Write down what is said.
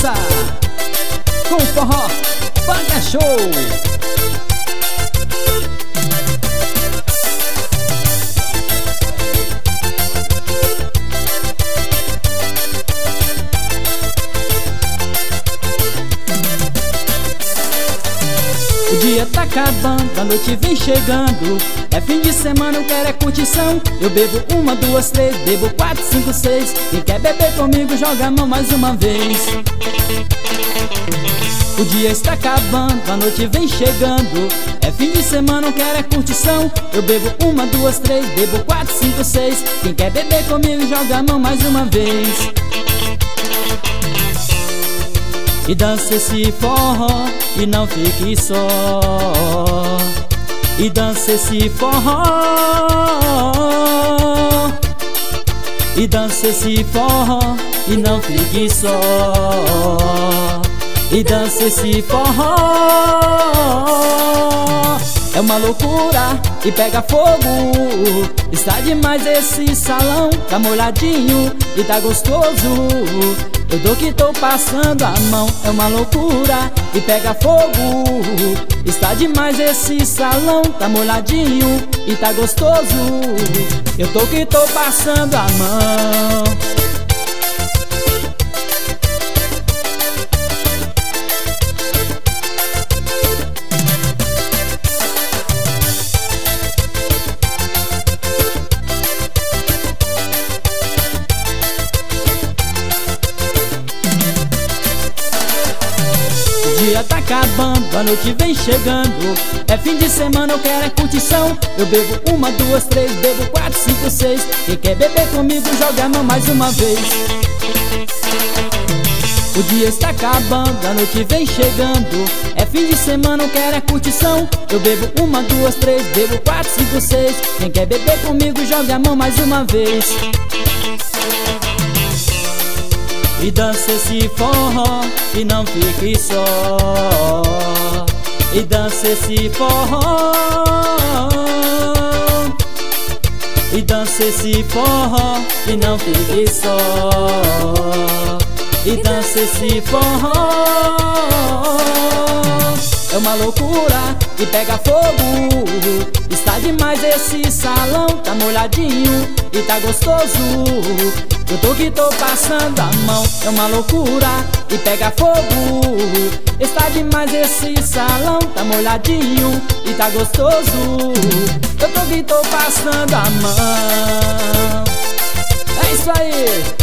dança com forró, Funk é Show. O dia tá acabando, a noite vem chegando. É fim de semana, eu quero é curtição. Eu bebo 1, 2, 3, bebo 4, 5, 6. Quem quer beber comigo, joga a mão mais uma vez. O dia está acabando, a noite vem chegando. É fim de semana, eu quero é curtição. Eu bebo 1, 2, 3, bebo 4, 5, 6. Quem quer beber comigo, joga a mão mais uma vez. E dança esse forró e não fique só. E dança esse forró. E dança esse forró e não fique só. E dança esse forró. É uma loucura e pega fogo. Está demais esse salão, tá molhadinho e tá gostoso. Eu dou que tô passando a mão. É uma loucura e pega fogo. Está demais esse salão, tá molhadinho e tá gostoso. Eu tô que tô passando a mão. O dia tá acabando, a noite vem chegando. É fim de semana, eu quero é curtição. Eu bebo 1, 2, 3, bebo 4, 5, 6. Quem quer beber comigo, joga a mão mais uma vez. O dia está acabando, a noite vem chegando. É fim de semana, eu quero é curtição. Eu bebo 1, 2, 3, bebo 4, 5, 6. Quem quer beber comigo, joga a mão mais uma vez. E dança esse forró e não fique só. E dança esse forró. E dança esse forró e não fique só. E dança esse forró. É uma loucura e pega fogo. Está demais esse salão, tá molhadinho e tá gostoso. Eu tô que tô passando a mão. É uma loucura e pega fogo. Está demais esse salão, tá molhadinho e tá gostoso. Eu tô que tô passando a mão. É isso aí.